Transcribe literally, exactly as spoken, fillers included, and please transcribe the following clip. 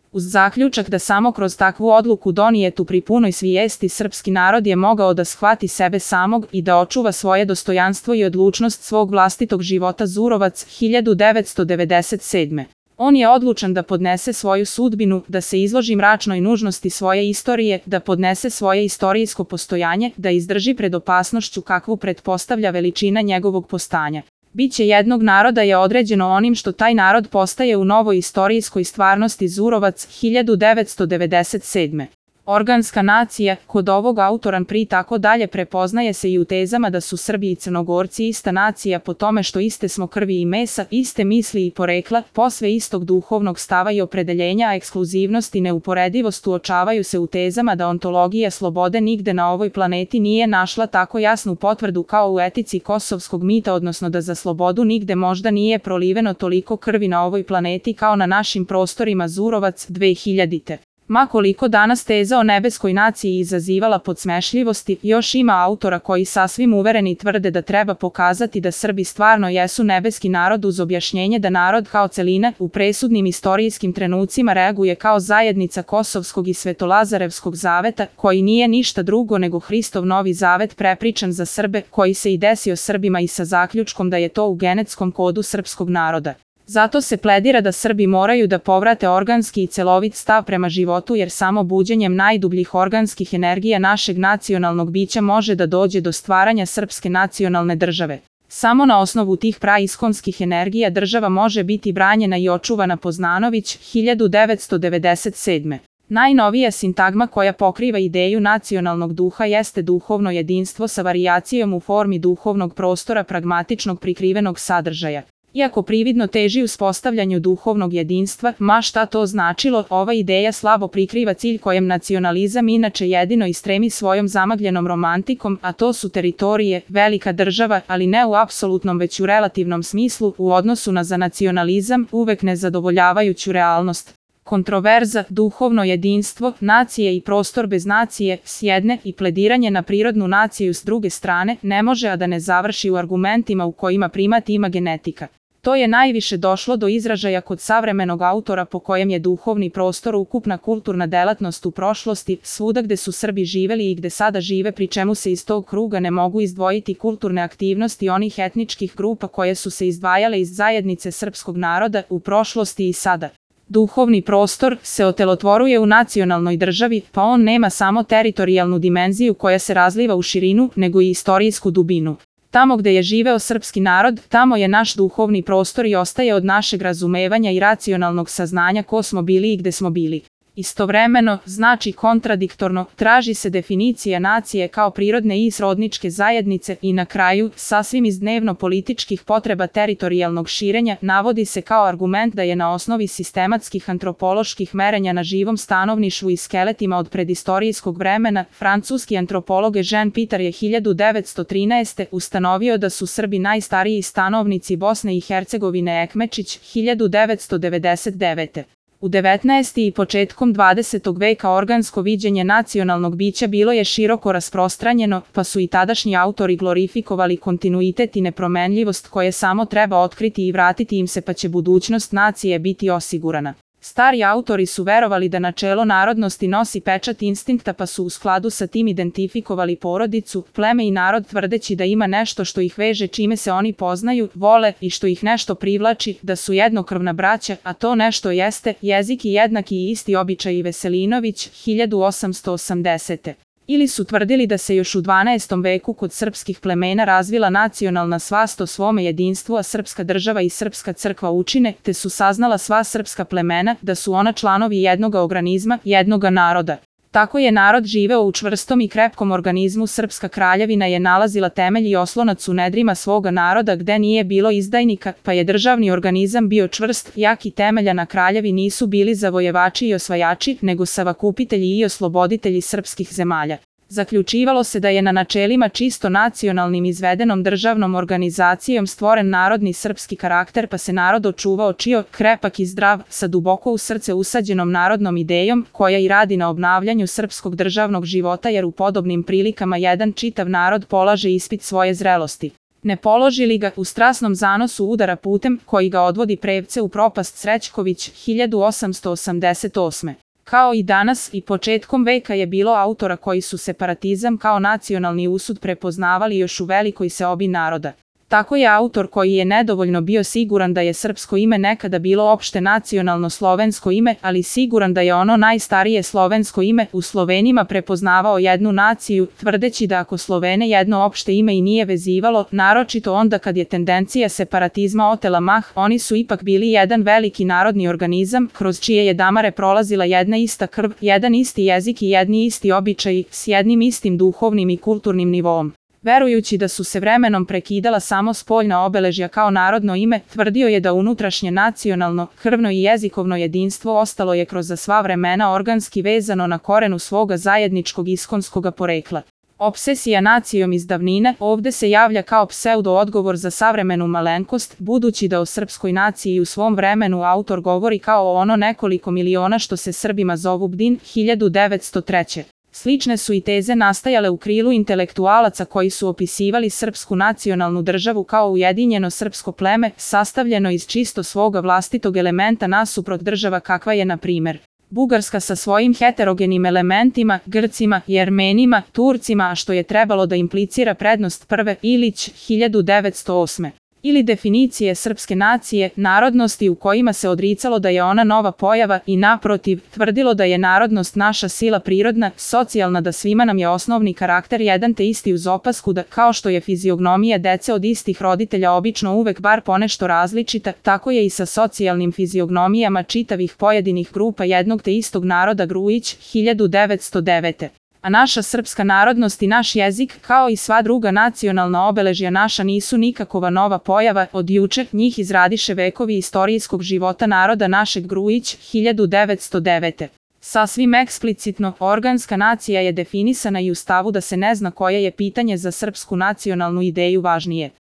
Uz zaključak da samo kroz takvu odluku donijetu pri punoj svijesti srpski narod je mogao da shvati sebe samog i da očuva svoje dostojanstvo i odlučnost svog vlastitog života. Zurovac, hiljadu devetsto devedeset sedme. On je odlučan da podnese svoju sudbinu, da se izloži mračnoj nužnosti svoje istorije, da podnese svoje istorijsko postojanje, da izdrži pred opasnošću kakvu pretpostavlja veličina njegovog postanja. Biće jednog naroda je određeno onim što taj narod postaje u novoj istorijskoj stvarnosti. Zurovac, hiljadu devetsto devedeset sedme. Organska nacija, kod ovog autora pri tako dalje prepoznaje se i u tezama da su Srbi i Crnogorci ista nacija po tome što iste smo krvi i mesa, iste misli i porekla, posve istog duhovnog stava i opredeljenja, a ekskluzivnost i neuporedivost uočavaju se u tezama da ontologija slobode nigde na ovoj planeti nije našla tako jasnu potvrdu kao u etici kosovskog mita, odnosno da za slobodu nigde možda nije proliveno toliko krvi na ovoj planeti kao na našim prostorima. Zurovac, dve hiljadite. Ma koliko danas teza o nebeskoj naciji izazivala podsmešljivosti, još ima autora koji sasvim uvereni tvrde da treba pokazati da Srbi stvarno jesu nebeski narod uz objašnjenje da narod kao celina u presudnim istorijskim trenucima reaguje kao zajednica Kosovskog i Svetolazarevskog zaveta, koji nije ništa drugo nego Hristov novi zavet prepričan za Srbe, koji se i desio Srbima i sa zaključkom da je to u genetskom kodu srpskog naroda. Zato se pledira da Srbi moraju da povrate organski i celovit stav prema životu, jer samo buđenjem najdubljih organskih energija našeg nacionalnog bića može da dođe do stvaranja srpske nacionalne države. Samo na osnovu tih praiskonskih energija država može biti branjena i očuvana. Poznanović, hiljadu devetsto devedeset sedme. Najnovija sintagma koja pokriva ideju nacionalnog duha jeste duhovno jedinstvo sa varijacijom u formi duhovnog prostora pragmatičnog prikrivenog sadržaja. Iako prividno teži uspostavljanju duhovnog jedinstva, ma šta to značilo, ova ideja slabo prikriva cilj kojem nacionalizam inače jedino i stremi svojom zamagljenom romantikom, a to su teritorije, velika država, ali ne u apsolutnom već u relativnom smislu, u odnosu na za nacionalizam uvek nezadovoljavajuću realnost. Kontroverza, duhovno jedinstvo, nacije i prostor bez nacije, s jedne, i plediranje na prirodnu naciju s druge strane, ne može a da ne završi u argumentima u kojima primat ima genetika. To je najviše došlo do izražaja kod savremenog autora po kojem je duhovni prostor ukupna kulturna delatnost u prošlosti, svuda gde su Srbi živeli i gde sada žive, pri čemu se iz tog kruga ne mogu izdvojiti kulturne aktivnosti onih etničkih grupa koje su se izdvajale iz zajednice srpskog naroda u prošlosti i sada. Duhovni prostor se otelotvoruje u nacionalnoj državi, pa on nema samo teritorijalnu dimenziju koja se razliva u širinu, nego i istorijsku dubinu. Tamo gde je živeo srpski narod, tamo je naš duhovni prostor i ostaje od našeg razumevanja i racionalnog saznanja ko smo bili i gde smo bili. Istovremeno, znači kontradiktorno, traži se definicija nacije kao prirodne i srodničke zajednice i na kraju, sasvim iz dnevno-političkih potreba teritorijalnog širenja, navodi se kao argument da je na osnovi sistematskih antropoloških merenja na živom stanovništvu i skeletima od predistorijskog vremena, francuski antropolog Jean Pitar je hiljadu devetsto trinaeste. ustanovio da su Srbi najstariji stanovnici Bosne i Hercegovine. Ekmečić, hiljadu devetsto devedeset devete. U devetnaestom i početkom dvadesetog veka organsko viđenje nacionalnog bića bilo je široko rasprostranjeno, pa su i tadašnji autori glorifikovali kontinuitet i nepromenljivost koje samo treba otkriti i vratiti im se, pa će budućnost nacije biti osigurana. Stari autori su verovali da načelo narodnosti nosi pečat instinkta, pa su u skladu sa tim identifikovali porodicu, pleme i narod, tvrdeći da ima nešto što ih veže, čime se oni poznaju, vole i što ih nešto privlači, da su jednokrvna braća, a to nešto jeste jezik i jednaki i isti običaji. Veselinović, hiljadu osamsto osamdesete. Ili su tvrdili da se još u dvanaestom veku kod srpskih plemena razvila nacionalna svast o svome jedinstvu, a srpska država i srpska crkva učine, te su saznala sva srpska plemena da su ona članovi jednoga organizma, jednoga naroda. Tako je narod živeo u čvrstom i krepkom organizmu. Srpska kraljevina je nalazila temelj i oslonac u nedrima svoga naroda gde nije bilo izdajnika, pa je državni organizam bio čvrst, jak i temelja. Na kraljevi nisu bili zavojevači i osvajači, nego savakupitelji i osloboditelji srpskih zemalja. Zaključivalo se da je na načelima čisto nacionalnim izvedenom državnom organizacijom stvoren narodni srpski karakter, pa se narod očuvao čio, krepak i zdrav, sa duboko u srce usađenom narodnom idejom, koja i radi na obnavljanju srpskog državnog života, jer u podobnim prilikama jedan čitav narod polaže ispit svoje zrelosti. Ne položi li ga, u strasnom zanosu udara putem koji ga odvodi prevce u propast Srećković hiljadu osamsto osamdeset osme. Kao i danas i početkom veka je bilo autora koji su separatizam kao nacionalni usud prepoznavali još u velikoj seobi naroda. Tako je autor koji je nedovoljno bio siguran da je srpsko ime nekada bilo opšte nacionalno slovensko ime, ali siguran da je ono najstarije slovensko ime u Slovenima prepoznavao jednu naciju, tvrdeći da ako Slovene jedno opšte ime i nije vezivalo, naročito onda kad je tendencija separatizma otela mah, oni su ipak bili jedan veliki narodni organizam, kroz čije je damare prolazila jedna ista krv, jedan isti jezik i jedni isti običaji, s jednim istim duhovnim i kulturnim nivoom. Verujući da su se vremenom prekidala samo spoljna obeležja kao narodno ime, tvrdio je da unutrašnje nacionalno, krvno i jezikovno jedinstvo ostalo je kroz sva vremena organski vezano na korenu svoga zajedničkog iskonskoga porekla. Obsesija nacijom iz davnine ovde se javlja kao pseudo-odgovor za savremenu malenkost, budući da o srpskoj naciji u svom vremenu autor govori kao o ono nekoliko miliona što se Srbima zovu Bdin hiljadu devetsto treće. Slične su i teze nastajale u krilu intelektualaca koji su opisivali srpsku nacionalnu državu kao ujedinjeno srpsko pleme, sastavljeno iz čisto svoga vlastitog elementa nasuprot država kakva je, na primer, Bugarska sa svojim heterogenim elementima, Grcima, Jermenima, Turcima, a što je trebalo da implicira prednost prve, Ilić, hiljadu devetsto osme. Ili definicije srpske nacije, narodnosti u kojima se odricalo da je ona nova pojava i naprotiv, tvrdilo da je narodnost naša sila prirodna, socijalna, da svima nam je osnovni karakter jedan te isti uz opasku da, kao što je fiziognomija dece od istih roditelja obično uvek bar ponešto različita, tako je i sa socijalnim fiziognomijama čitavih pojedinih grupa jednog te istog naroda. Grujić, hiljadu devetsto devete. A naša srpska narodnost i naš jezik, kao i sva druga nacionalna obeležja naša, nisu nikakova nova pojava, od juče, njih izradiše vekovi istorijskog života naroda našeg. Grujić, hiljadu devetsto devete. Sasvim eksplicitno, organska nacija je definisana i u stavu da se ne zna koje je pitanje za srpsku nacionalnu ideju važnije.